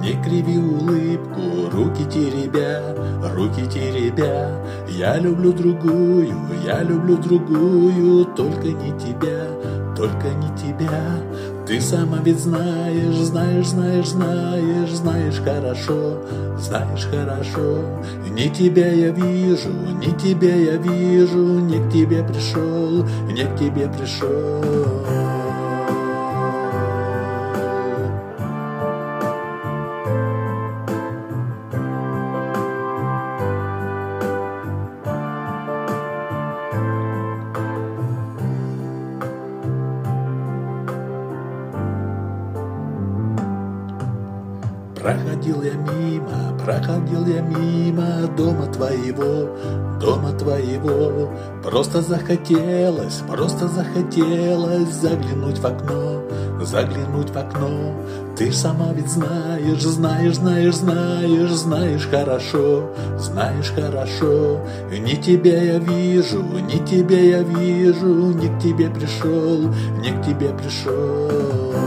Не криви улыбку, руки теребя, я люблю другую, только не тебя, Ты сама ведь знаешь хорошо, Не тебя я вижу, не к тебе пришел, Проходил я мимо дома твоего, Просто захотелось заглянуть в окно, Ты ж сама ведь знаешь хорошо, Не тебя я вижу, не к тебе пришел,